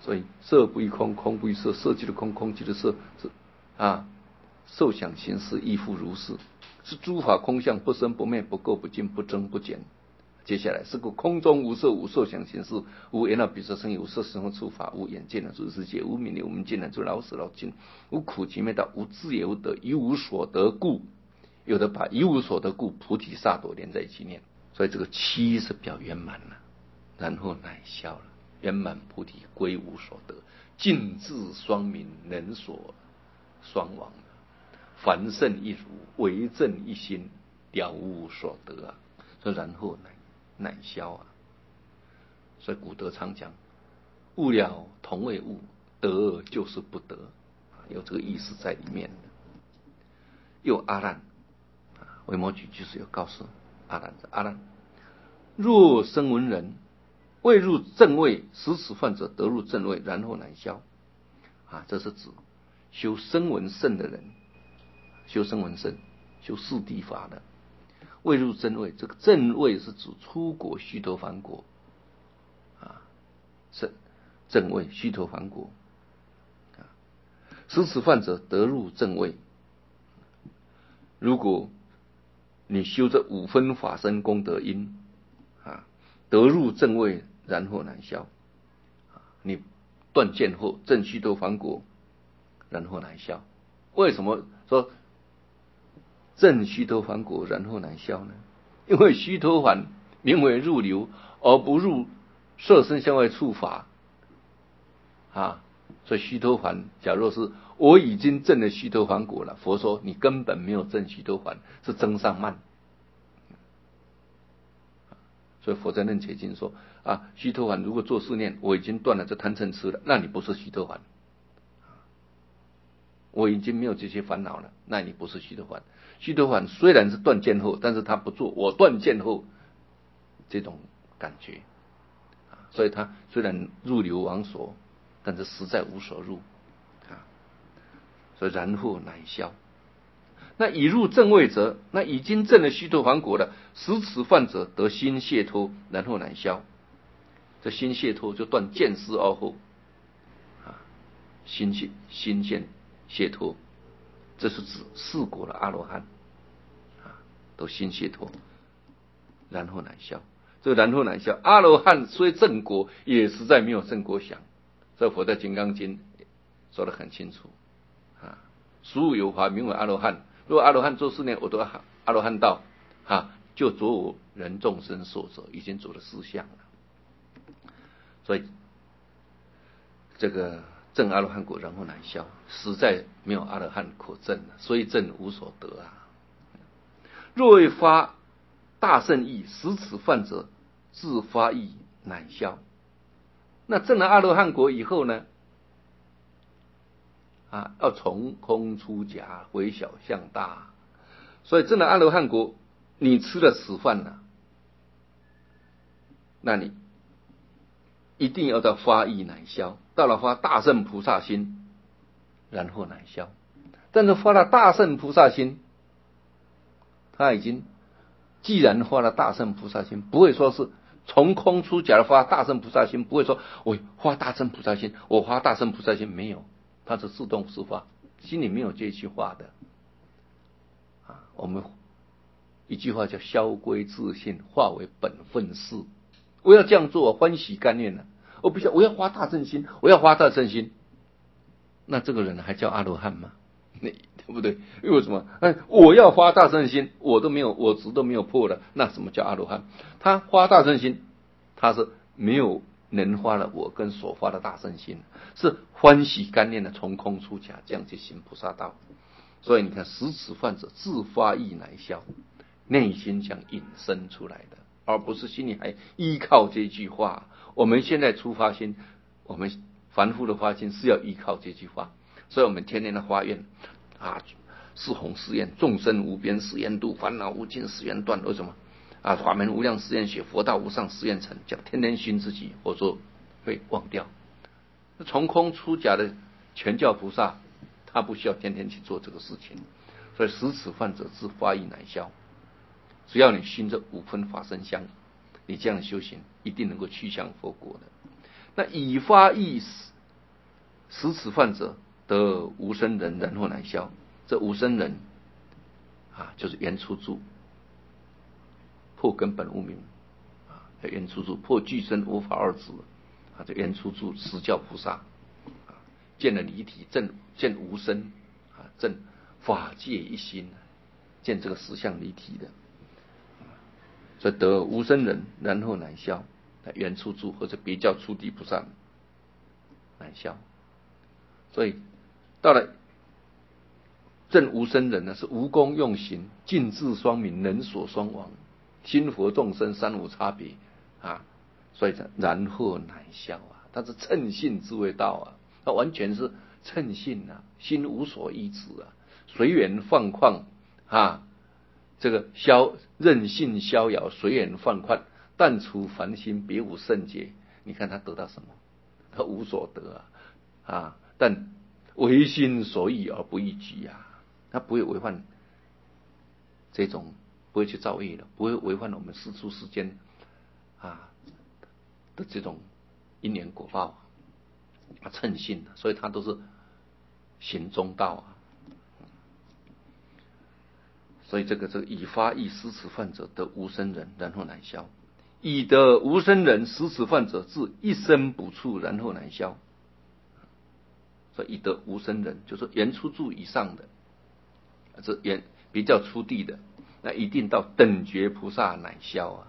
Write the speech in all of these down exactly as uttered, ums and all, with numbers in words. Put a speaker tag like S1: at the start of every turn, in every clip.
S1: 所以色不异空，空不异色，色即是空，空即是色，是啊，受想行识亦复如是，是诸法空相，不生不灭，不垢不净，不增不减。接下来是个空中无色，无受想行识，无言而彼色声音，无色声触法，无眼见的诸世界，无名利，无明尽的诸老死老尽，无苦集灭道，无智也无得，一无所得故。有的把一无所得故菩提萨埵连在一起念，所以这个七是表圆满了，然后乃消了，圆满菩提归无所得，尽智双明，能所双亡，凡圣一如，唯正一心，了无所得啊！所以然后乃乃消啊！所以古德常讲，悟了同为悟，得就是不得，有这个意思在里面的。又阿难，维摩诘就是有告诉阿难的：阿难，若声闻人未入正位，使此犯者得入正位，然后乃消。啊，这是指修声闻乘的人，修声闻乘，修四谛法的，未入正位。这个正位是指出国须陀洹国啊，是正位须陀洹国啊，使此犯者得入正位。如果你修这五分法身功德因啊，得入正位，然后乃消。你断见后证须陀洹果，然后乃消。为什么说证须陀洹果然后乃消呢？因为须陀洹名为入流，而不入色身相外触法啊。所以须陀洹，假若是我已经证了须陀洹果了，佛说你根本没有证须陀洹，是增上慢。所以佛在楞伽经说啊，须陀洹如果做四念，我已经断了这贪嗔痴了，那你不是须陀洹。我已经没有这些烦恼了，那你不是须陀洹。须陀洹虽然是断见后，但是他不做我断见后这种感觉，所以他虽然入流王所，但是实在无所入啊。所以然后乃消。那已入正位者，那已经证了须陀洹果了，使此犯者得心解脱，然后乃消。这心解脱就断见思而后啊，心心心见解脱，这是指四果的阿罗汉啊，都心解脱，然后乃消。这个然后乃消，阿罗汉虽正果，也实在没有正果想。这佛在《金刚经》说得很清楚啊，俗有法名为阿罗汉。如果阿罗汉做四念，我都阿罗汉道啊，就着我人众生所者，已经走了四相了。所以这个证阿罗汉果，然后乃消，实在没有阿罗汉可证了，所以证无所得啊。若未发大圣意，使此犯者自发意乃消。那证了阿罗汉果以后呢？啊，要从空出假，回小向大。所以证了阿罗汉果，你吃了此饭了，那你一定要到发意乃消，到了发大圣菩萨心，然后乃消。但是发了大圣菩萨心，他已经既然发了大圣菩萨心，不会说是从空出假的发大圣菩萨心，不会说我发大圣菩萨心，我发大圣菩萨心，没有，它是自动自发，心里没有这句话的啊。我们一句话叫消归自性，化为本分事。我要这样做，我欢喜甘愿了。我不想我要发大圣心，我要发大圣心，那这个人还叫阿罗汉吗？对不对？为什么？哎，我要发大圣心，我都没有，我执都没有破了，那什么叫阿罗汉？他发大圣心，他是没有能发了我跟所发的大圣心，是欢喜甘愿的从空出假，这样去行菩萨道。所以你看，使此犯者自发意乃消，内心讲引申出来的，而不是心里还依靠这句话。我们现在出发心，我们凡夫的发心是要依靠这句话，所以我们天天的发愿啊，四弘誓愿，众生无边誓愿度，烦恼无尽誓愿断。为什么啊？法门无量誓愿学，佛道无上誓愿成。讲天天熏自己，或者说会忘掉。从空出假的全教菩萨，他不需要天天去做这个事情。所以使此犯者自发意乃消。只要你熏着五分法身香，你这样的修行一定能够趋向佛果的。那已发意使此犯者得无生忍，然后乃消。这无生忍啊，就是原初住，破根本无明啊，原初住破具身无法二执啊，这原初住实教菩萨啊，见了离体，证见无生啊，证法界一心，见这个实相离体的，所以得无生忍，然后乃消。原初住或者别教初地菩萨乃消。所以到了证无生忍呢，是无功用行，尽智双明，能所双亡，心佛众生三无差别啊。所以然后乃消啊，它是称性之谓道啊，它完全是称性啊，心无所依止啊，随缘放旷啊，这个消任性逍遥，随缘放宽，但除凡心，别无圣解。你看他得到什么？他无所得啊，啊，但唯心所欲而不逾矩啊，他不会违反这种，不会去造业的，不会违反我们世出世间啊的这种因缘果报啊，称性的，所以他都是行中道啊。所以这个这个以发意施此犯者得无生忍，然后乃消。以得无生忍施此犯者至一生补处，然后乃消。所以以得无生忍就是原初住以上的，这原比较初地的，那一定到等觉菩萨乃消啊。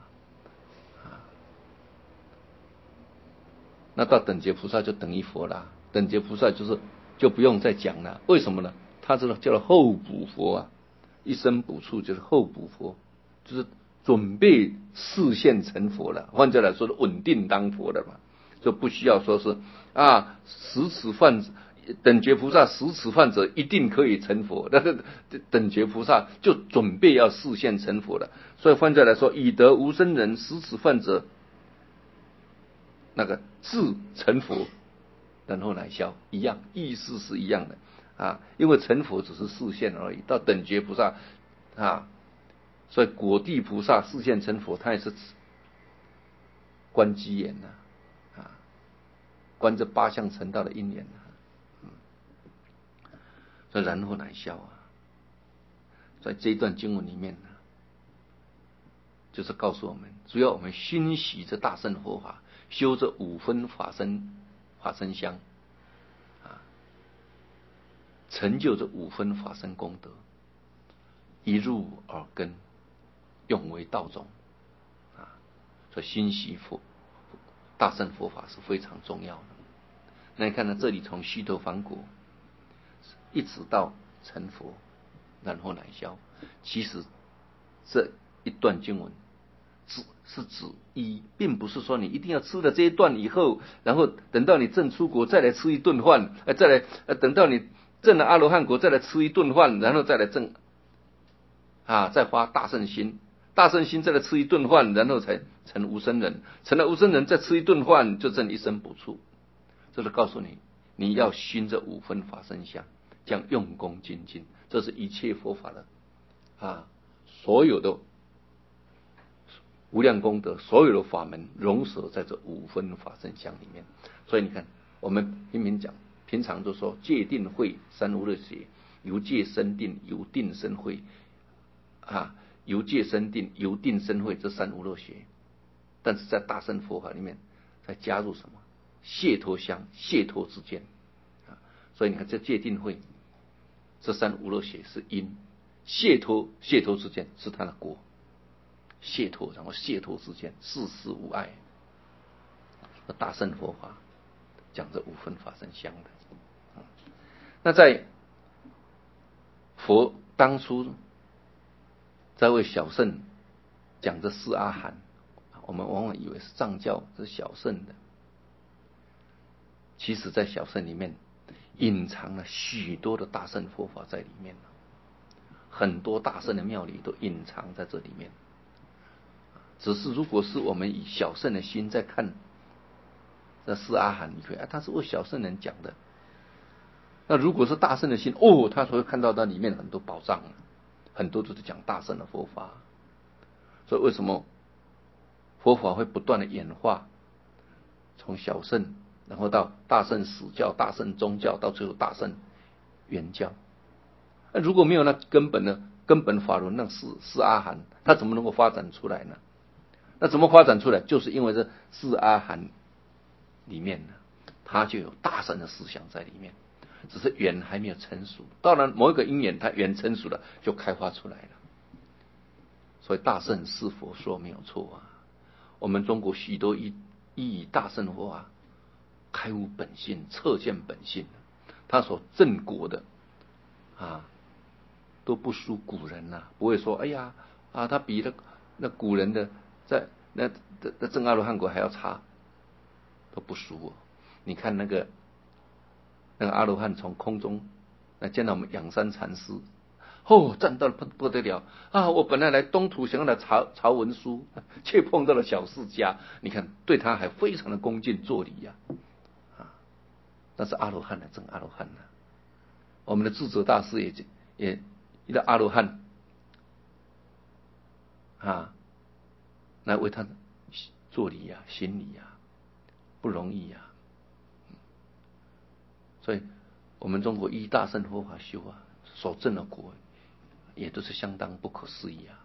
S1: 那到等觉菩萨就等于佛了，等觉菩萨就是就不用再讲了。为什么呢？他这个叫做后补佛啊，一生补处就是后补佛，就是准备示现成佛了。换句来说，稳定当佛的嘛，就不需要说是啊，使此犯等觉菩萨使此犯者一定可以成佛，但是等觉菩萨就准备要示现成佛了。所以换句来说，以得无生忍使此犯者那个自成佛，然后乃消，一样，意思是一样的啊。因为成佛只是示现而已，到等觉菩萨啊，所以果地菩萨示现成佛，他也是观机缘呐啊，观这八相成道的因缘呐、啊嗯，所以然后乃消啊。在这一段经文里面呢，就是告诉我们，只要我们熏习这大乘佛法，修这五分法身法身香啊，成就这五分法身功德，一入耳根，用为道种啊。所以熏习佛大乘佛法是非常重要的。那你看呢？这里从须陀洹果一直到成佛，然后乃消。其实这一段经文指是指一，并不是说你一定要吃了这一段以后，然后等到你证出国再来吃一顿饭，呃，再来呃等到你证了阿罗汉果再来吃一顿饭，然后再来证啊，再发大乘心，大乘心再来吃一顿饭，然后才成无生忍，成了无生忍再吃一顿饭就证一生补处。这是告诉你，你要熏这五分法身香，这样用功精进，这是一切佛法的啊，所有的无量功德，所有的法门融合在这五分法身香里面。所以你看，我们平平讲，平常都说戒定慧三无漏学，由戒生定，由定生慧啊，由戒生定，由定生慧，这三无漏学。但是在大乘佛法里面，再加入什么？解脱相，解脱之间啊。所以你看，这戒定慧，这三无漏学是因，解脱解脱之间是它的果。解脱，然后解脱之间，世事无碍。大乘佛法讲这五分法身香的。那在佛当初在为小乘讲这四阿含，我们往往以为是藏教是小乘的，其实在小乘里面隐藏了许多的大乘佛法在里面，很多大乘的妙理都隐藏在这里面。只是如果是我们以小乘的心在看这四阿含，你觉得、啊、他是为小乘人讲的。那如果是大乘的心，哦，他会看到那里面很多宝藏，很多都是讲大乘的佛法。所以为什么佛法会不断的演化，从小乘然后到大乘史教、大乘宗教，到最后大乘原教。那如果没有那根本的根本法轮，那四四阿含，它怎么能够发展出来呢？那怎么发展出来？就是因为这四阿含里面呢，它就有大乘的思想在里面，只是缘还没有成熟。当然，某一个因缘它缘成熟了，就开发出来了。所以大乘是佛说没有错啊。我们中国许多依依以大乘佛法开悟本性、彻见本性，他所证果的啊，都不输古人呐、啊，不会说哎呀啊，他比那那古人的在那的的证阿罗汉果还要差，都不输哦。你看那个那个阿罗汉从空中来见到我们仰山禅师，哦，赞到了不不得了啊！我本来来东土想要来查查文书，却碰到了小释迦，你看对他还非常的恭敬作礼呀、啊，啊，那是阿罗汉的证阿罗汉呢、啊。我们的智者大师也也遇到阿罗汉啊，来为他作礼呀、啊、行礼呀、啊，不容易呀、啊。所以，我们中国依大乘佛法修啊，所证的果，也都是相当不可思议啊。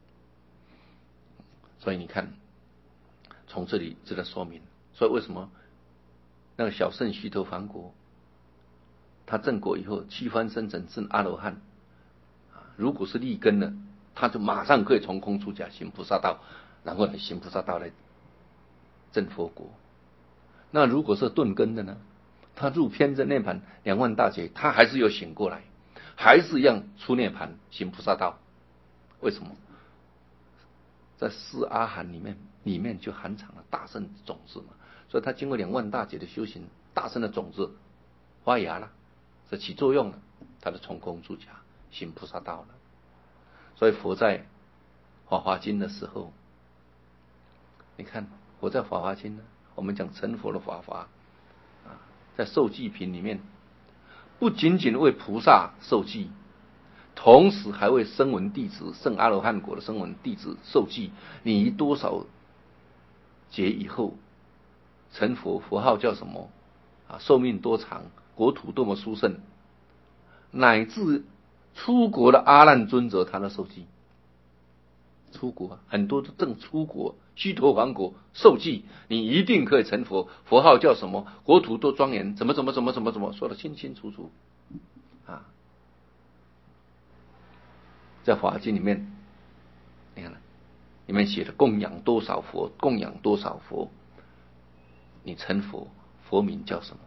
S1: 所以你看，从这里值得说明，所以为什么那个小圣须陀洹国，他证果以后七番生成证阿罗汉，如果是立根了，他就马上可以从空出家行菩萨道，然后来行菩萨道来证佛果。那如果是顿根的呢？他入偏真涅盘两万大劫，他还是有醒过来，还是一样出涅盘行菩萨道。为什么？在四阿含里面，里面就含藏了大乘种子嘛。所以他经过两万大劫的修行，大乘的种子发芽了，是起作用了，他就从空出家行菩萨道了。所以佛在《法华经》的时候，你看佛在《法华经》呢，我们讲成佛的法华。在受记品里面，不仅仅为菩萨受记，同时还为声闻弟子、圣阿罗汉果的声闻弟子受记。你以多少劫以后成佛，佛号叫什么啊？寿命多长？国土多么殊胜？乃至出国的阿难尊者，他的受记。出国很多都正出国，须陀洹国受记，你一定可以成佛。佛号叫什么？国土多庄严，怎么怎么怎么怎么怎么说得清清楚楚啊！在《法华经》里面，你看，里面写的供养多少佛，供养多少佛，你成佛，佛名叫什么？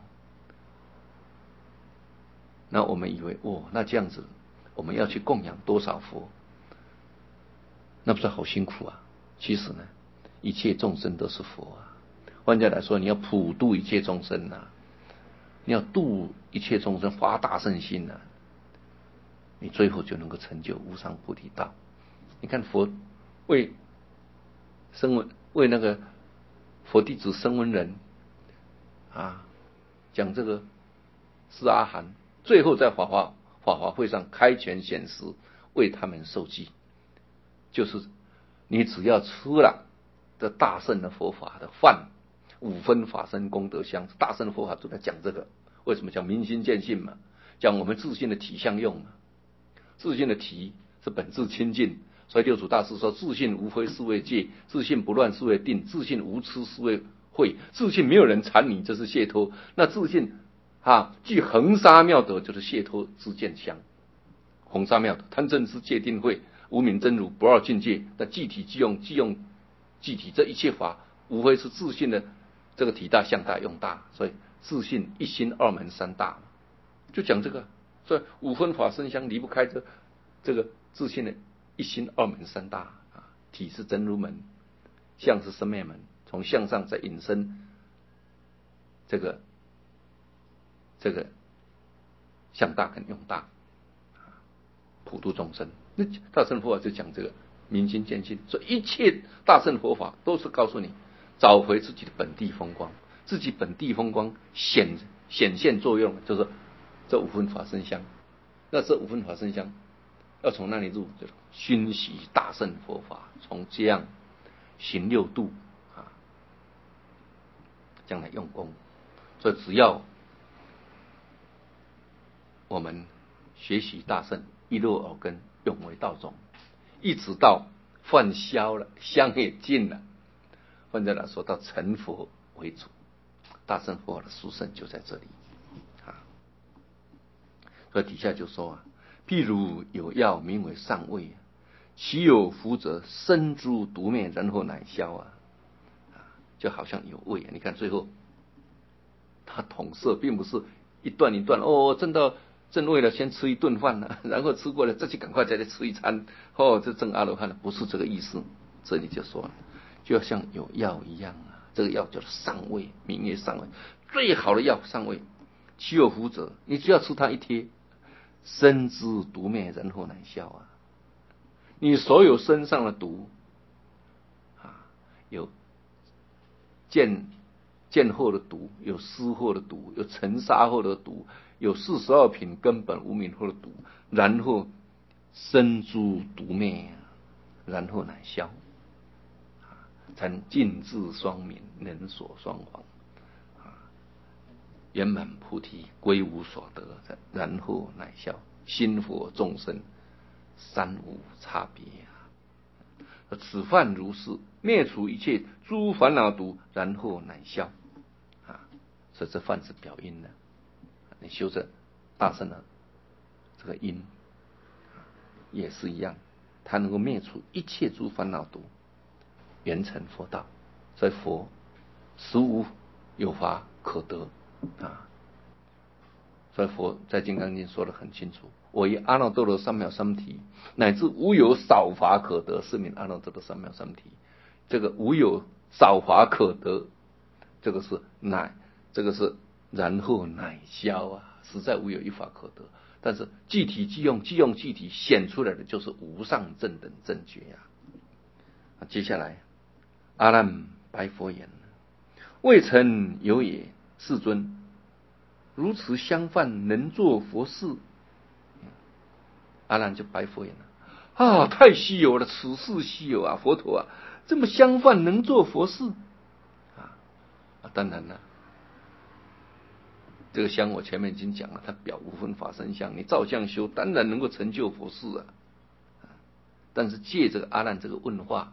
S1: 那我们以为，哦，那这样子，我们要去供养多少佛？那不是好辛苦啊！其实呢，一切众生都是佛啊。换句话来说，你要普度一切众生啊，你要度一切众生，发大乘心啊，你最后就能够成就无上菩提道。你看佛为声闻，为那个佛弟子声闻人啊，讲这个四阿含，最后在法华法华会上开权显实，为他们受记。就是你只要吃了这大乘的佛法的饭，五分法身功德相，大乘的佛法都在讲这个。为什么讲明心见性嘛？讲我们自性的体相用嘛。自性的体是本质清净，所以六祖大师说：自性无非是为戒，自性不乱是为定，自性无痴是为慧，自性没有人缠你，这是解脱。那自性啊，具恒沙妙德，就是解脱之见相。恒沙妙德，贪嗔痴戒定慧。无名真如不二境界，那即体即用，即用即体，这一切法无非是自性的这个体大相大用大，所以自性一心二门三大，就讲这个。所以五分法身相离不开这这个自性的一心二门三大啊，体是真如门，相是生灭门，从相上再引申这个这个相大跟用大，普度众生。那大乘佛法就讲这个明心见性，所以一切大乘佛法都是告诉你找回自己的本地风光，自己本地风光显显现作用，就是这五分法身香。那这五分法身香要从哪里入？就是熏习大乘佛法，从这样行六度啊，将来用功。 所以只要我们学习大乘，一入耳根，永为道种，一直到饭消了，香也尽了，换句话说到成佛为主，大乘佛法的殊胜就在这里啊。所以底下就说啊，譬如有药名为上味，其有福者生诸毒灭，然后乃消啊，就好像有味啊。你看最后它统摄，并不是一段一段哦，正到正味了，先吃一顿饭了，然后吃过了再去赶快再来吃一餐，哦，这正阿罗汉了，不是这个意思。这里就说了，就像有药一样啊，这个药叫做上味，名曰上味，最好的药上味，其有福者，你只要吃它一贴，生之毒灭，然后乃消啊。你所有身上的毒啊，有见见后的毒，有湿后的毒，有尘沙后的毒，有四十二品根本无明后的毒，然后生诸毒灭，然后乃消，才能尽至双泯，能所双亡，圆满菩提，归无所得，然后乃消。心佛众生三无差别啊！此饭如是，灭除一切诸烦恼毒，然后乃消啊！所以这饭是表音的，你修着大乘的这个音也是一样，它能够灭除一切诸烦恼毒，圆成佛道。所以佛实无有法可得啊！所以佛在《金刚经》说得很清楚，我以阿耨多罗三藐三菩提，乃至无有少法可得，是名阿耨多罗三藐三菩提。这个无有少法可得，这个是乃，这个是然后乃消啊，实在无有一法可得。但是具体即用，即用具体显出来的就是无上正等正觉呀、啊。接下来，阿难白佛言：未曾有也，世尊。如此香饭能做佛事？阿难就白佛言了：啊，太稀有了，此事稀有啊！佛陀啊，这么香饭能做佛事啊？啊，当然了，这个香我前面已经讲了，它表无分法身香，你照相修，当然能够成就佛事啊。但是借这个阿难这个问话，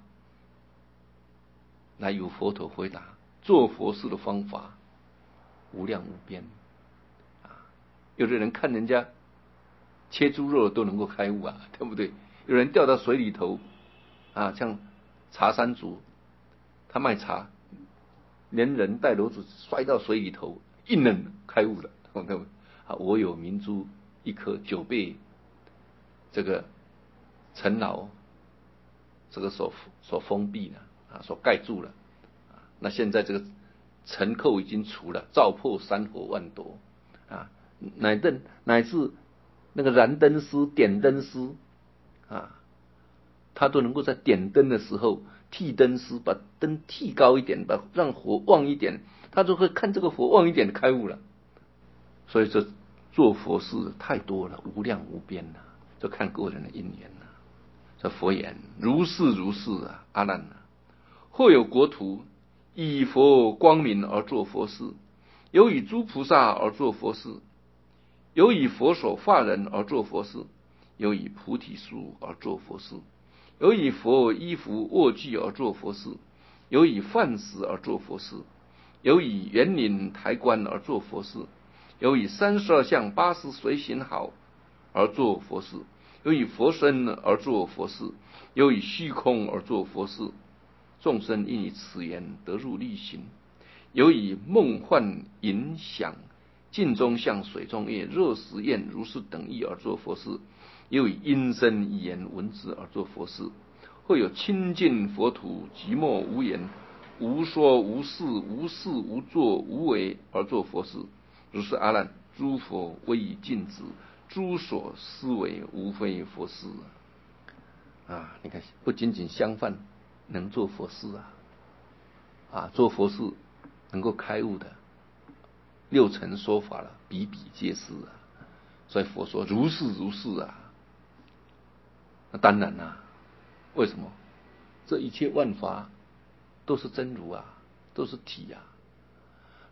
S1: 来由佛陀回答，做佛事的方法无量无边。有的人看人家切猪肉都能够开悟啊，对不对？有人掉到水里头啊，像茶山族，他卖茶，连人带篓子摔到水里头，一冷开悟了，对不对？啊，我有明珠一颗，久被这个尘劳这个所所封闭了啊，所盖住了啊。那现在这个尘垢已经除了，照破山河万朵啊。乃灯乃至那个燃灯师、点灯师啊，他都能够在点灯的时候，替灯师把灯替高一点，把让火旺一点，他就会看这个火旺一点开悟了。所以这做佛事太多了，无量无边了，就看个人的因缘了。这佛言：如是如是啊，阿难啊，或有国土以佛光明而做佛事，有以诸菩萨而做佛事，有以佛所化人而做佛事，有以菩提树而做佛事，有以佛衣服卧具而做佛事，有以饭食而做佛事，有以园林台观而做佛事，有以三十二相八十随行好而做佛事，有以佛身而做佛事，有以虚空而做佛事。众生因以此言得入力行，有以梦幻影响镜中像水中月热食焰如是等意而做佛事，又以音声语言文字而做佛事，或有清净佛土寂寞无言无说无事无事无作无为而做佛事。如是阿难，诸佛为以禁止，诸所思维无非佛事啊！你看，不仅仅香饭能做佛事啊，啊，做佛事能够开悟的六层说法了，比比皆是啊。所以佛说如是如是啊。那当然啦、啊，为什么？这一切万法都是真如啊，都是体啊。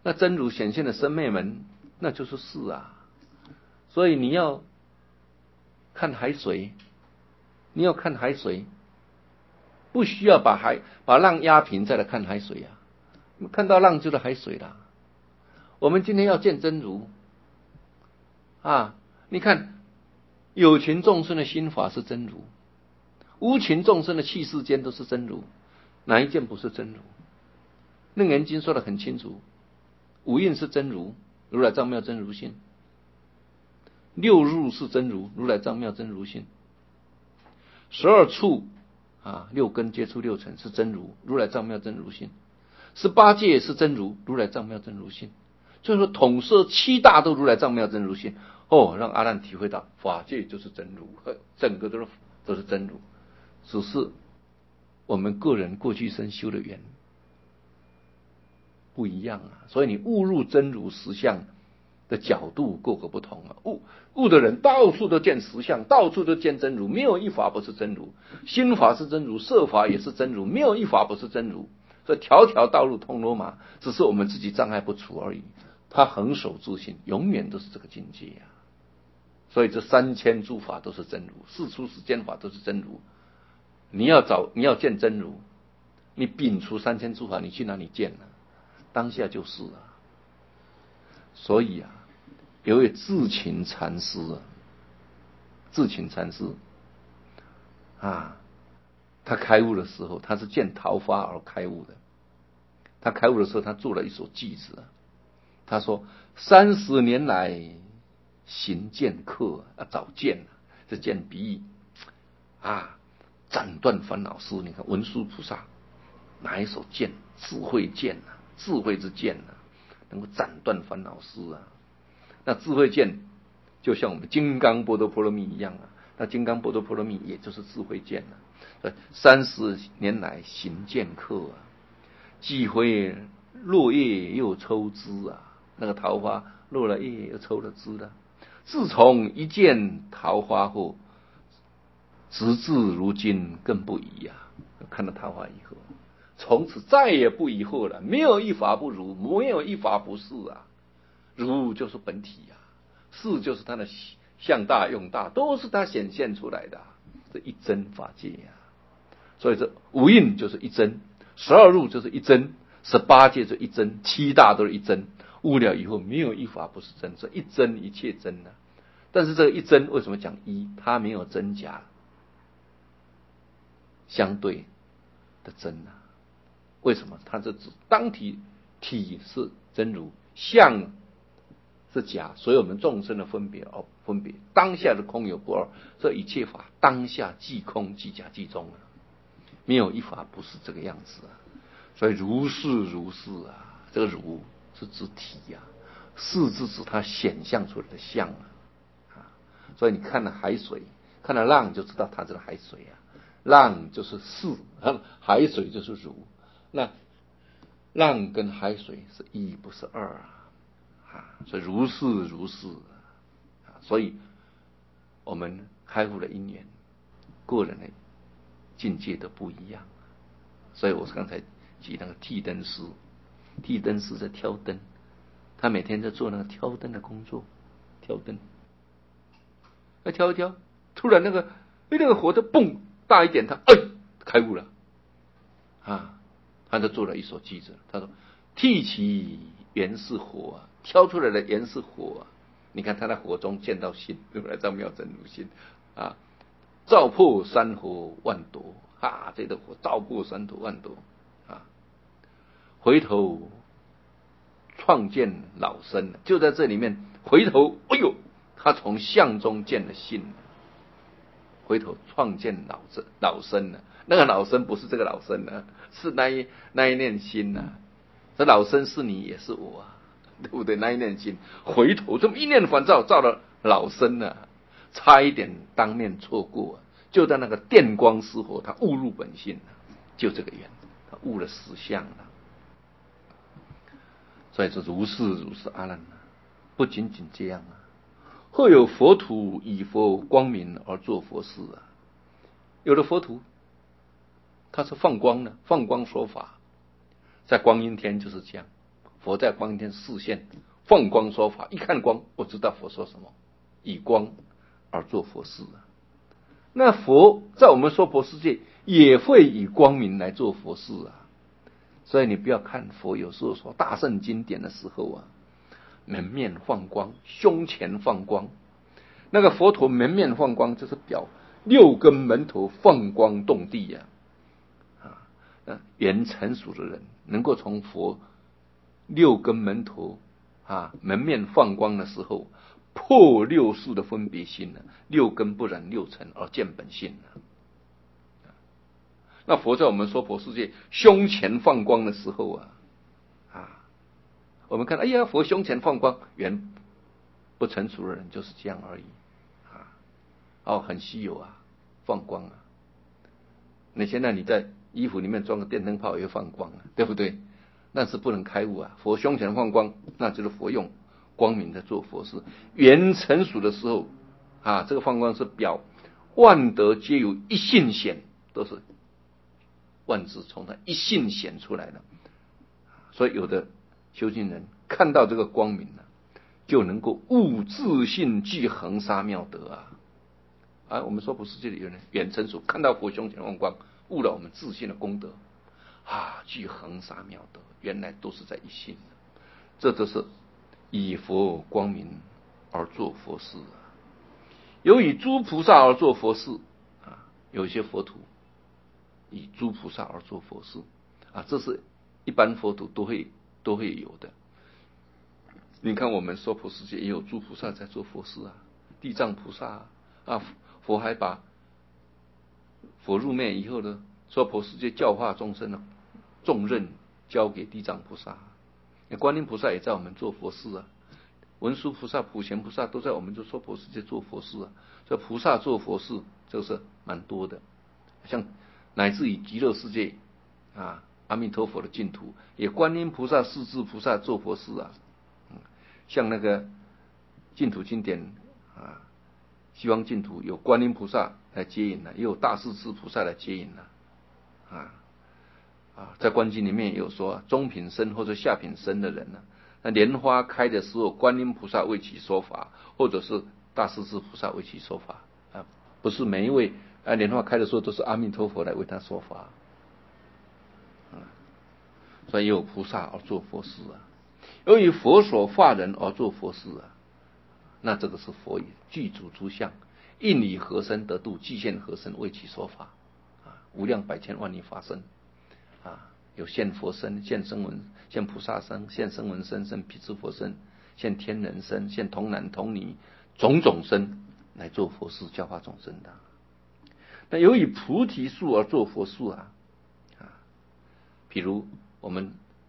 S1: 那真如显现的生灭门，那就是事啊。所以你要看海水，你要看海水，不需要把海把浪压平再来看海水啊，看到浪就是海水啦。我们今天要见真如啊，你看有情众生的心法是真如，无情众生的气世间都是真如，哪一件不是真如？楞严经说得很清楚，五蕴是真如，如来藏妙真如性；六入是真如，如来藏妙真如性；十二处啊，六根接触六尘是真如，如来藏妙真如性；十八界是真如，如来藏妙真如性。就是说统摄七大都如来藏妙真如性。哦，让阿难体会到法界就是真如，整个都是都是真如，只是我们个人过去生修的缘不一样啊，所以你悟入真如实相的角度各个不同啊。悟悟的人到处都见实相，到处都见真如，没有一法不是真如。心法是真如，色法也是真如，没有一法不是真如。所以条条道路通罗马，只是我们自己障碍不除而已。他恒守自性，永远都是这个境界啊。所以这三千诸法都是真如，四出世间法都是真如。你要找你要见真如，你摒除三千诸法，你去哪里见呢？当下就是啊。所以啊，有位智勤禅师啊，智勤禅师啊，他开悟的时候，他是见桃花而开悟的。他开悟的时候，他做了一首偈子啊，他说：三十年来行剑客啊，找剑啊，这剑比喻啊，斩断烦恼丝。你看文殊菩萨拿一手剑，智慧剑啊，智慧之剑啊，能够斩断烦恼丝啊。那智慧剑就像我们金刚波多波罗蜜一样啊，那金刚波多波罗蜜也就是智慧剑啊。三十年来行剑客啊，几回落叶又抽枝啊，那个桃花落了叶又抽了枝了。自从一见桃花后，直至如今更不疑啊！看到桃花以后，从此再也不疑惑了。没有一法不如，没有一法不是啊！如就是本体啊，是就是它的相大用大，都是它显现出来的、啊。这一真法界啊，所以这五蕴就是一真，十二入就是一真，十八界就一真，七大都是一真。悟了以后，没有一法不是真，所以一真一切真啊。但是这个一真为什么讲一？它没有真假相对的真啊？为什么？它是指当体体是真如，相是假，所以我们众生的分别哦，分别当下的空有不二，这一切法当下即空即假即中啊，没有一法不是这个样子啊。所以如是如是啊，这个如是指体呀、啊，是是指它显象出来的相啊。所以你看了海水，看了浪，就知道它这个海水啊，浪就是是，海水就是如。那浪跟海水是一不是二啊，啊，所以如是如是啊。所以我们开悟的因缘，个人的境界都不一样。所以我刚才举那个剃灯师，剃灯师在挑灯，他每天在做那个挑灯的工作，挑灯。那挑一挑，突然那个，那个火的嘣大一点，他哎开悟了，啊，他就做了一首偈子，他说：剃其原是火啊，挑出来的原是火啊。你看他在火中见到心，如来藏妙真如心啊，照破山河万朵啊，这个火照破山河万朵啊，回头创见老身，就在这里面回头，哎呦！他从相中见了性，回头创见老生老生了。那个老生不是这个老生呢，是那一那一念心呐、啊。这老生是你也是我啊，对不对？那一念心回头这么一念反照，照了老生啊，差一点当面错过、啊，就在那个电光失火，他悟入本性了、啊，就这个缘，他悟了实相了。所以说如是如是阿难啊，不仅仅这样啊。或有佛土以佛光明而作佛事啊，有的佛土他是放光的，放光说法，在光阴天就是这样， 佛在光天示现，放光说法，一看光，我知道佛说什么，以光而做佛事啊。那佛在我们娑婆世界也会以光明来做佛事啊。所以你不要看佛有时候说大圣经典的时候啊，门面放光，胸前放光，那个佛陀门面放光，就是表六根门头放光动地呀、啊。啊，缘成熟的人能够从佛六根门头啊门面放光的时候，破六识的分别心呢、啊，六根不染六尘而见本性呢、啊。那佛在我们娑婆世界胸前放光的时候啊，啊，我们看，哎呀，佛胸前放光，缘不成熟的人就是这样而已啊。哦，很稀有啊，放光啊。那现在你在衣服里面装个电灯泡也会放光啊，对不对？那是不能开悟啊。佛胸前放光，那就是佛用光明的做佛事。缘成熟的时候啊，这个放光是表万德皆由一性显，都是万字从他一性显出来的。所以有的修行人看到这个光明了、啊，就能够悟自性具恒沙妙德啊！啊，我们娑婆世界里有人缘成熟，看到佛胸前放光，悟了我们自性的功德啊，具恒沙妙德，原来都是在一性的。这就是以佛光明而做佛事啊。有以诸菩萨而做佛事啊，有一些佛徒以诸菩萨而做佛事啊，这是一般佛徒都会都会有的。你看我们娑婆世界也有诸菩萨在做佛事啊，地藏菩萨啊，啊佛还把佛入灭以后呢，娑婆世界教化众生的重任交给地藏菩萨，观音菩萨也在我们做佛事啊，文殊菩萨、普贤菩萨都在我们这娑婆世界做佛事啊。所以菩萨做佛事这是蛮多的，像乃至于极乐世界啊，阿弥陀佛的净土也观音菩萨、势至菩萨做佛事啊。像那个净土经典啊，西方净土有观音菩萨来接引了，也有大势至菩萨来接引了啊啊，在观经里面也有说，中品身或者下品身的人呢、啊，那莲花开的时候，观音菩萨为其说法，或者是大势至菩萨为其说法啊，不是每一位啊莲花开的时候都是阿弥陀佛来为他说法啊，所以也有菩萨而做佛事啊。由于佛所化人而做佛事啊，那这个是佛也具足诸相，应以何身得度，具现何身为其说法啊，无量百千万亿法身啊，有现佛身、现声闻、现菩萨身、现声闻身、现辟支佛身、现天人身、现童男童女种种身来做佛事教化众生的。那由于菩提树而做佛事啊啊，比如我们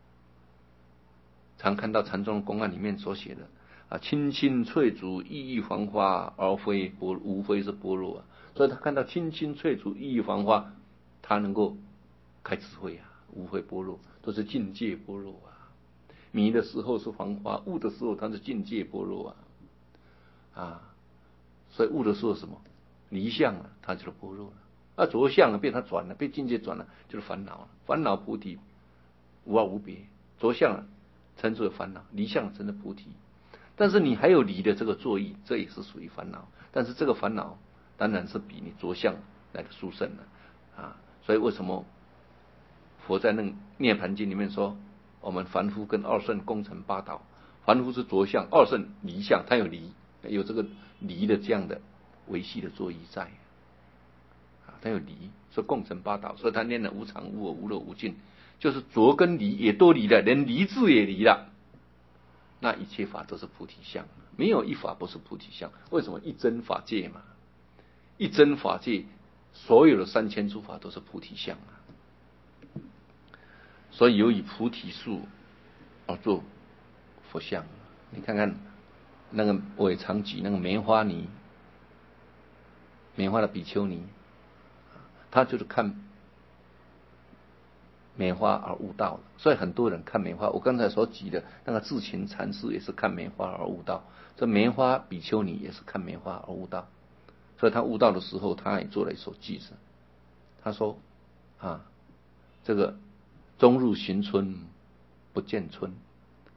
S1: 常看到禅宗公案里面所写的啊，青青翠竹郁郁黄花，而非般无非是般若啊。所以他看到青青翠竹郁郁黄花，他能够开智慧啊，无非般若，都是境界般若啊。迷的时候是黄花，悟的时候它是境界般若啊啊。所以悟的时候什么离相了、啊，它就是般若了。那着相了，被它转了，被境界转了，就是烦恼了。烦恼菩提无二无别，着相了称之为烦恼，离相称之菩提。但是你还有离的这个作意，这也是属于烦恼。但是这个烦恼当然是比你着相来的殊胜了啊。所以为什么佛在那《涅盘经》里面说，我们凡夫跟二圣共成八道，凡夫是着相，二圣离相，他有离，有这个离的这样的维系的作意在啊，他有离，说共成八道，所以他念了无常、无我、无漏、无尽，就是着跟离也都离了，连离字也离了。那一切法都是菩提相，没有一法不是菩提相。为什么？一真法界嘛，一真法界所有的三千诸法都是菩提相啊。所以有以菩提树而做佛像。你看看那个我也常举那个梅花尼，梅花的比丘尼，他就是看梅花而悟道的。所以很多人看梅花，我刚才所举的那个智勤禅师也是看梅花而悟道，这梅花比丘尼也是看梅花而悟道。所以他悟道的时候，他也做了一首句子，他说啊，这个终入寻春不见春，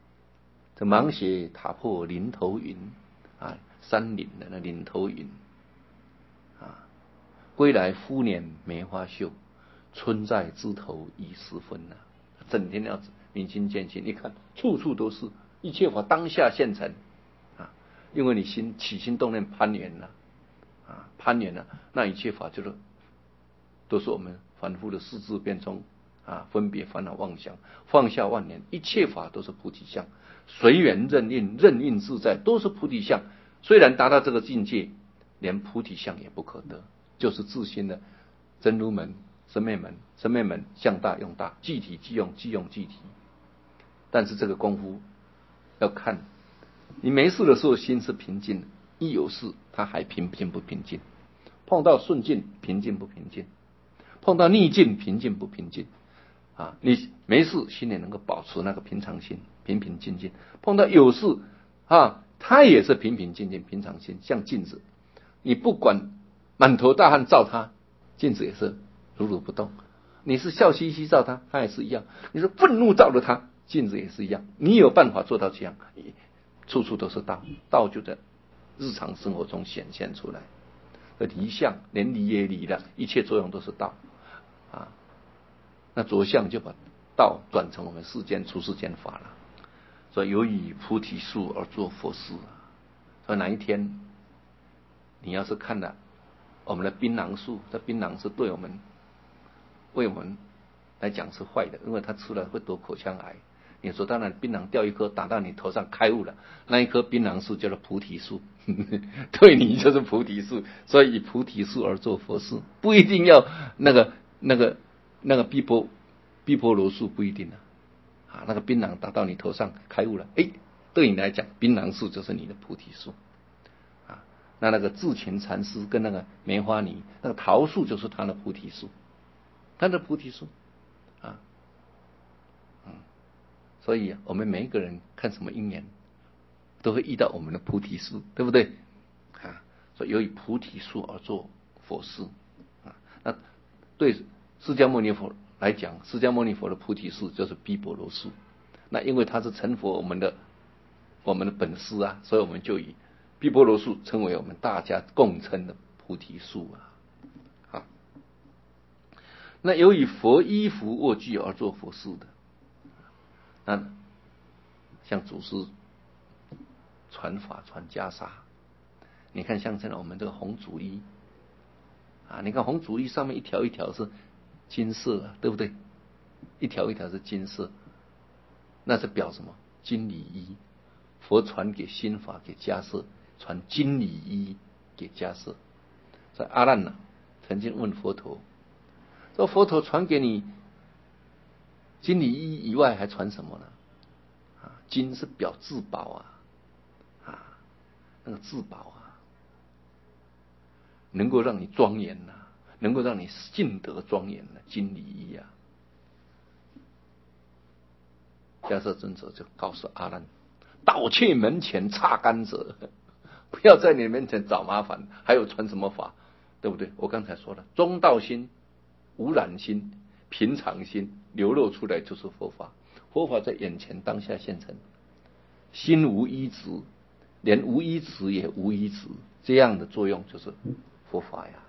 S1: 这芒鞋踏破林头云啊，山岭的那林头云啊，归来忽年梅花秀，春在枝头已时分呐、啊。整天要明心见性，你看处处都是一切法当下现成啊，因为你心起心动念攀缘了啊，攀缘了，那一切法就是都是我们反复的四字变中啊，分别烦恼妄想，放下万年，一切法都是菩提相，随缘任运，任运自在，都是菩提相。虽然达到这个境界，连菩提相也不可得，就是自心的真如门、生灭门、生灭门相大用大，具体即用，即用具体。但是这个功夫要看你没事的时候心是平静的，一有事他还平静不平静，碰到顺境平静不平静，碰到逆境平静不平静啊？你没事心里能够保持那个平常心，平平静静，碰到有事啊，他也是平平静静平常心，像镜子，你不管满头大汗照他，镜子也是如如不动。你是笑嘻嘻照他，他也是一样。你是愤怒照着他，镜子也是一样。你有办法做到这样，处处都是道，道就在日常生活中显现出来。离相连离也离了，一切作用都是道啊。那着相就把道转成我们世间出世间法了。所以有以菩提树而作佛事啊。所以哪一天你要是看了我们的槟榔树，这槟榔是对我们为我们来讲是坏的，因为它吃了会得口腔癌。你说当然槟榔掉一颗打到你头上开悟了，那一棵槟榔树叫做菩提树，对你就是菩提树。所以以菩提树而做佛事，不一定要那个那个那个碧波碧波罗树，不一定啊。啊，那个槟榔打到你头上开悟了，哎，对你来讲，槟榔树就是你的菩提树啊。那那个智勤禅师跟那个梅花尼那个桃树就是他的菩提树，他的菩提树啊。嗯，所以我们每一个人看什么因缘，都会遇到我们的菩提树，对不对啊？所以由以菩提树而做佛事啊。那对释迦牟尼佛来讲，释迦牟尼佛的菩提树就是毗婆罗树。那因为他是成佛我们的我们的本师啊，所以我们就以毗婆罗树称为我们大家共称的菩提树啊。好，那由以佛衣服卧具而做佛事的，那像祖师传法传袈裟，你看像现在我们这个红祖衣啊，你看红祖衣上面一条一条是金色啊，对不对？一条一条是金色，那是表什么？金缕衣。佛传给心法给迦叶，传金缕衣给迦叶。所以阿难呢、啊、曾经问佛陀说，佛陀传给你金缕衣以外还传什么呢？啊，金是表至宝啊，啊，那个至宝啊，能够让你庄严呐、啊，能够让你性德庄严的、啊、金缕衣啊。迦叶尊者就告诉阿难，盗窃门前擦干者，不要在你面前找麻烦，还有传什么法，对不对？我刚才说了，中道心、无染心、平常心流露出来就是佛法，佛法在眼前当下现成，心无依止，连无依止也无依止，这样的作用就是佛法呀。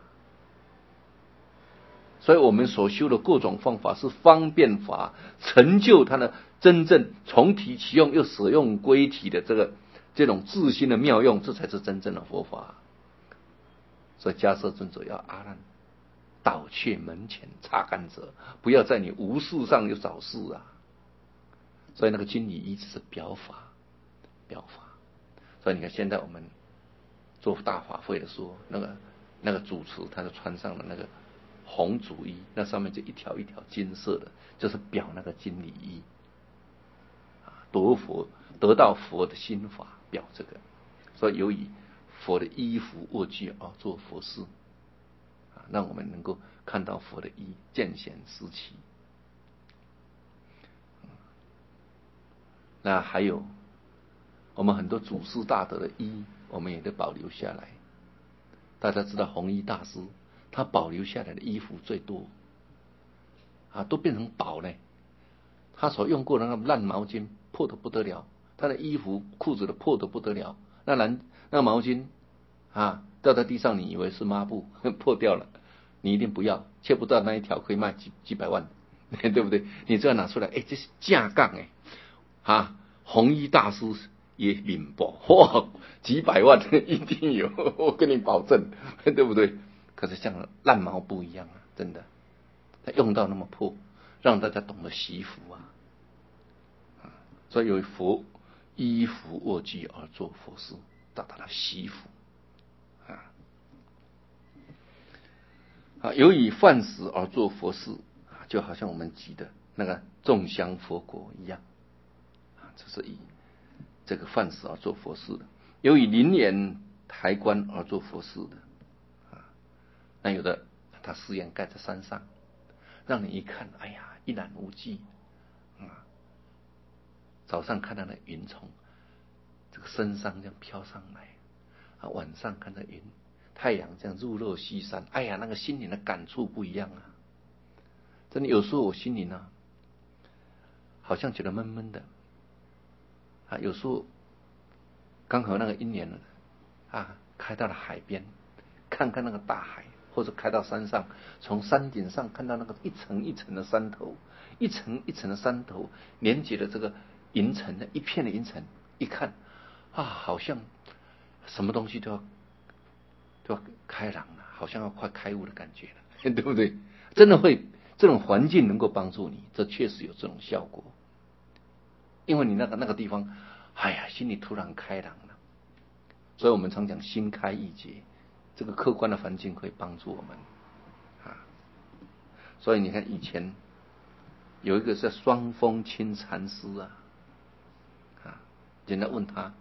S1: 所以我们所修的各种方法是方便法，成就它的真正重体其用又使用归体的这个这种自心的妙用，这才是真正的佛法。所以迦叶尊者要阿难盗窃门前擦干者，不要在你无事上又找事啊。所以那个金缕衣只是表法，表法。所以你看现在我们做大法会的时候，那个那个主持他就穿上了那个红祖衣，那上面就一条一条金色的，就是表那个金缕衣啊，得佛得到佛的心法，表这个。所以由于佛的衣服卧具而做佛事啊，让我们能够看到佛的衣，见贤思齐。那还有我们很多祖师大德的衣，我们也得保留下来。大家知道弘一大师，他保留下来的衣服最多啊，都变成宝呢。他所用过的那个烂毛巾破得不得了， 他的衣服裤子都破得不得了，那蓝那毛巾啊掉在地上，你以为是抹布破掉了，你一定不要，切不到那一条可以卖几几百万，对不对？你这样拿出来，哎，这是架杠哎，啊，红衣大师也领报，哇，几百万一定有，我跟你保证，对不对？可是像烂毛布一样啊，真的，他用到那么破，让大家懂得惜福啊，啊所以有佛依福卧具而做佛事，达到了惜福啊。啊，由以饭食而做佛事，就好像我们记的那个种香佛果一样，啊，这是以这个饭食而做佛事的；由以林园抬棺而做佛事的，啊，那有的他寺院盖在山上，让你一看，哎呀，一览无际，啊，早上看到那云从这个身上这样飘上来，啊，晚上看到云。太阳这样入落西山，哎呀，那个心灵的感触不一样啊！真的，有时候我心里呢，好像觉得闷闷的啊。有时候刚好那个姻缘啊，开到了海边，看看那个大海，或者开到山上，从山顶上看到那个一层一层的山头，一层一层的山头连接的这个云层的一片的云层，一看啊，好像什么东西都要。都要开朗了，好像要快开悟的感觉了，对不对？真的会，这种环境能够帮助你，这确实有这种效果。因为你那个那个地方，哎呀，心里突然开朗了。所以我们常讲心开意解，这个客观的环境可以帮助我们啊。所以你看以前有一个是双峰清禅师啊，啊，人家问他。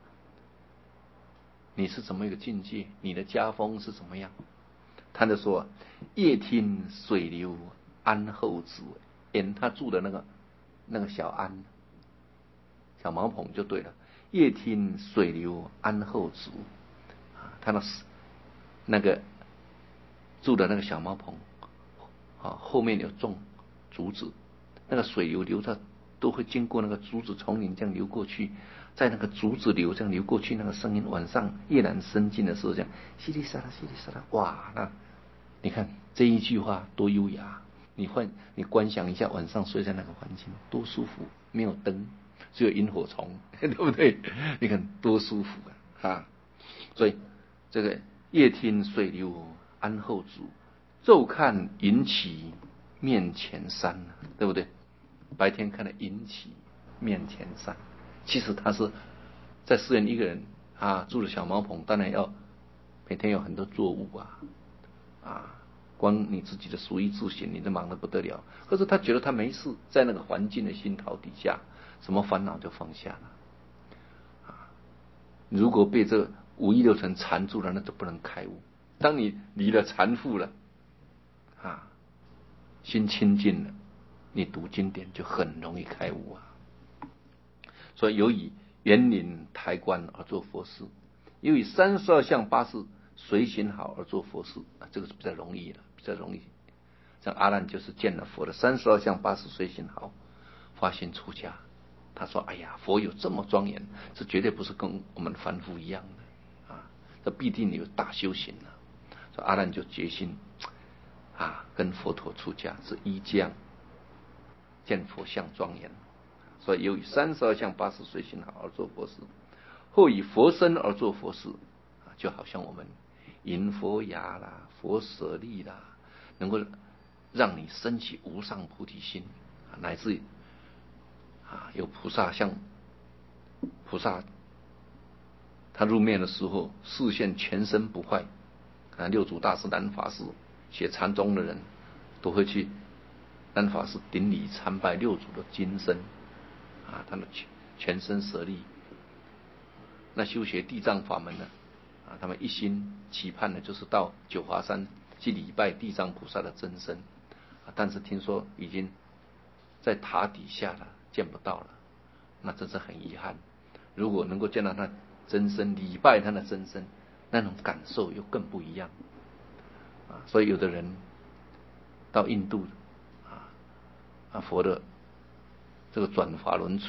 S1: 你是怎么一个境界？你的家风是怎么样？他就说：夜听水流安后子，因他住的那个那个小庵小茅棚就对了。夜听水流安后子，他那那个住的那个小茅棚啊，后面有种竹子，那个水流流到都会经过那个竹子丛林这样流过去。在那个竹子流这样流过去，那个声音，晚上夜阑深静的时候，这样淅沥沙啦，淅沥沙啦，哇！那你看这一句话多优雅，你换你观想一下，晚上睡在那个环境多舒服，没有灯，只有萤火虫，对不对？你看多舒服啊！哈，所以这个夜听水流安后竹，昼看云起面前山，对不对？白天看到云起面前山。其实他是在寺院一个人啊，住的小茅棚，当然要每天有很多作务啊，啊，光你自己的食衣住行，你都忙得不得了。可是他觉得他没事，在那个环境的熏陶底下，什么烦恼就放下了。啊，如果被这五欲六尘缠住了，那就不能开悟。当你离了缠缚了，啊，心清净了，你读经典就很容易开悟啊。所以有以园林抬棺而做佛事，有以三十二相八事随行好而做佛事，啊，这个是比较容易的，比较容易。像阿难就是见了佛的三十二相八事随行好，发心出家。他说：“哎呀，佛有这么庄严，这绝对不是跟我们凡夫一样的啊，这必定有大修行了。”所以阿难就决心啊，跟佛陀出家，是依这样见佛像庄严。所以由于三十二相八事随行好而做佛事，后以佛身而做佛事，就好像我们银佛牙啦、佛舍利啦，能够让你升起无上菩提心，乃至啊有菩萨像菩萨，他入灭的时候视线全身不坏啊。六祖大师南法师写禅宗的人都会去南法师顶礼参拜六祖的金身。啊，他的全身舍利，那修学地藏法门呢？啊，他们一心期盼的就是到九华山去礼拜地藏菩萨的真身，啊，但是听说已经在塔底下了，见不到了，那真是很遗憾。如果能够见到他真身，礼拜他的真身，那种感受又更不一样。啊，所以有的人到印度啊啊佛的这个转法轮处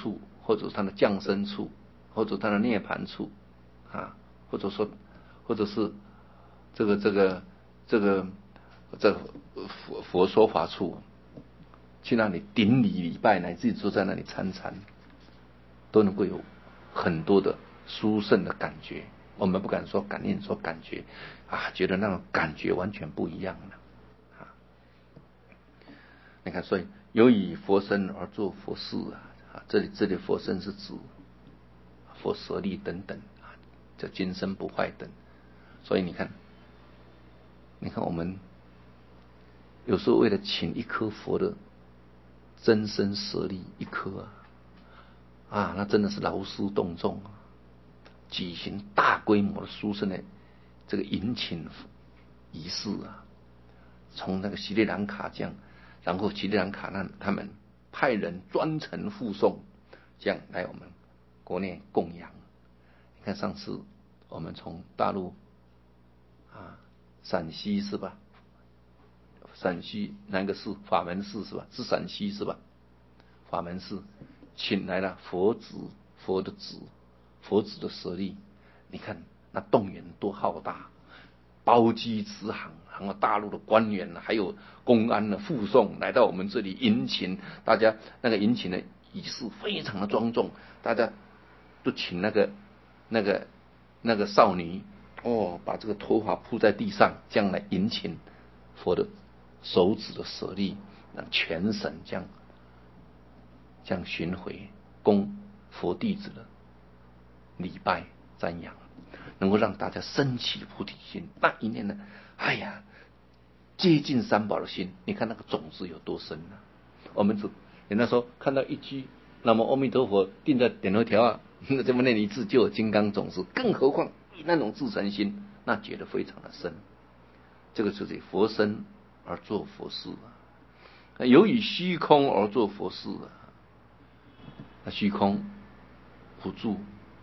S1: 或者他的降生处，或者他的涅槃处啊，或者说或者是这个这个这个这个佛佛说法处，去那里顶礼礼拜，乃至于坐在那里参禅，都能够有很多的殊胜的感觉。我们不敢说感应，说感觉啊，觉得那种感觉完全不一样了啊！你看，所以有以佛身而作佛事啊，啊这里这里佛身是指佛舍利等等啊，叫今生不坏等。所以你看，你看我们有时候为了请一颗佛的真身舍利一颗啊，啊，那真的是劳师动众啊！举行大规模的殊胜的这个迎请仪式啊，从那个斯里兰卡这样，然后斯里兰卡那他们派人专程护送，这样来我们国内供养。你看上次我们从大陆啊，陕西是吧？陕西哪个市？法门寺是吧？是陕西是吧？法门寺请来了佛子，佛的子。佛子的舍利，你看那动员多浩大，包机直航，然后大陆的官员还有公安的护送来到我们这里迎请，大家那个迎请的仪式非常的庄重，大家都请那个那个那个少女哦，把这个头发铺在地上，这样来迎请佛的手指的舍利，让全省这样这样巡回供佛弟子的礼拜瞻仰，能够让大家升起菩提心。那一念呢，哎呀，接近三宝的心，你看那个种子有多深啊！我们只人家说看到一句那么阿弥陀佛定在点头条啊，那这么念一字就有金刚种子，更何况那种自诚心，那觉得非常的深。这个就是以佛身而做佛事啊，有以虚空而做佛事啊。那虚空无住。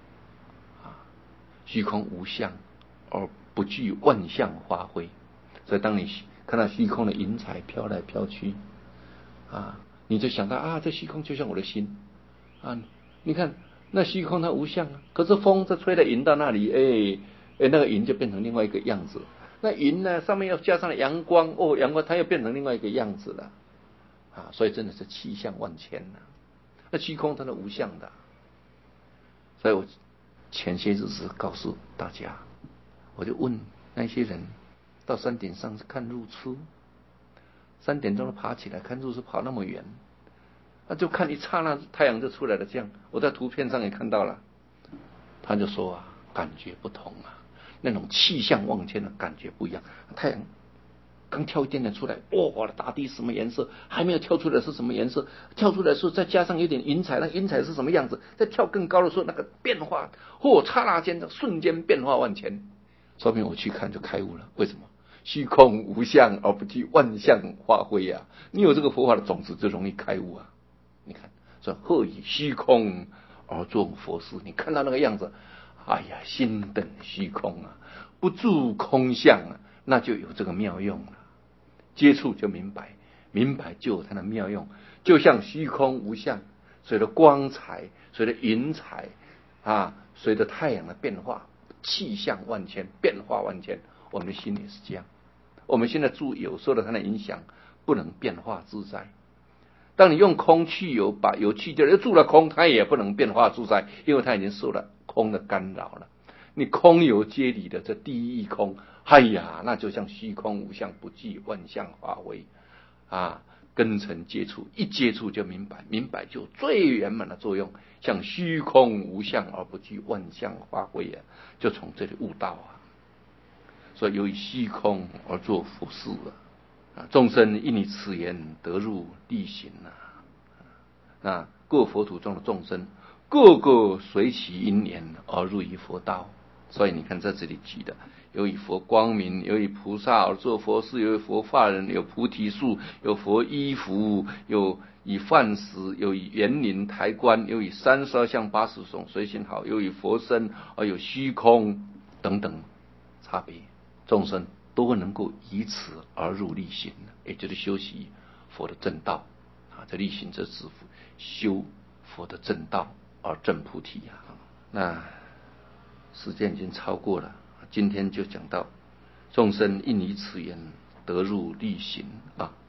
S1: 虚空无相而不具万象发挥，所以当你看到虚空的云彩飘来飘去啊，你就想到啊，这虚空就像我的心啊。你看那虚空它无相啊，可是风这吹的云到那里，哎哎，那个云就变成另外一个样子。那云呢，上面又加上了阳光，哦，阳光它又变成另外一个样子了啊。所以真的是气象万千呐、啊。那虚空它是无相的，所以我前些日子告诉大家，我就问那些人到山顶上看日出，三点钟爬起来看日出，跑那么远，那就看一刹那太阳就出来了。这样我在图片上也看到了，他就说啊，感觉不同啊，那种气象万千的感觉不一样。太阳刚跳一点点出来，哇，大地什么颜色？还没有跳出来是什么颜色？跳出来的时候再加上有点云彩，那云彩是什么样子？再跳更高的时候，那个变化，或刹那间的瞬间变化万千。说明我去看就开悟了。为什么？虚空无相而不具万象发挥啊！你有这个佛法的种子，就容易开悟啊！你看，说何以虚空而作佛事？你看到那个样子，哎呀，心等虚空啊，不住空相啊，那就有这个妙用了。接触就明白，明白就有它的妙用。就像虚空无相，随着光彩，随着云彩啊，随着太阳的变化，气象万千，变化万千。我们的心也是这样。我们现在住有受到它的影响，不能变化自在。当你用空去油把油去掉，又住了空，它也不能变化自在，因为它已经受了空的干扰了。你空有皆离的这第一义空，哎呀，那就像虚空无相，不具万象发挥啊！根尘接触，一接触就明白，明白就最圆满的作用，像虚空无相而不具万象发挥啊，就从这里悟道啊。所以由于虚空而作佛事啊，众生因你此言得入力行啊。那各佛土中的众生，个个随其因缘而入于佛道。所以你看在这里举的，有以佛光明，有以菩萨而做佛事，有以佛法人，有菩提树，有佛衣服，有以饭食，有以园林台观，有以三十二相八十种随行好，有以佛身，而有虚空等等差别，众生都能够以此而入力行，也就是修习佛的正道啊。这力行这是修佛的正道而证菩提啊。那时间已经超过了，今天就讲到众生应以此言得入力行啊。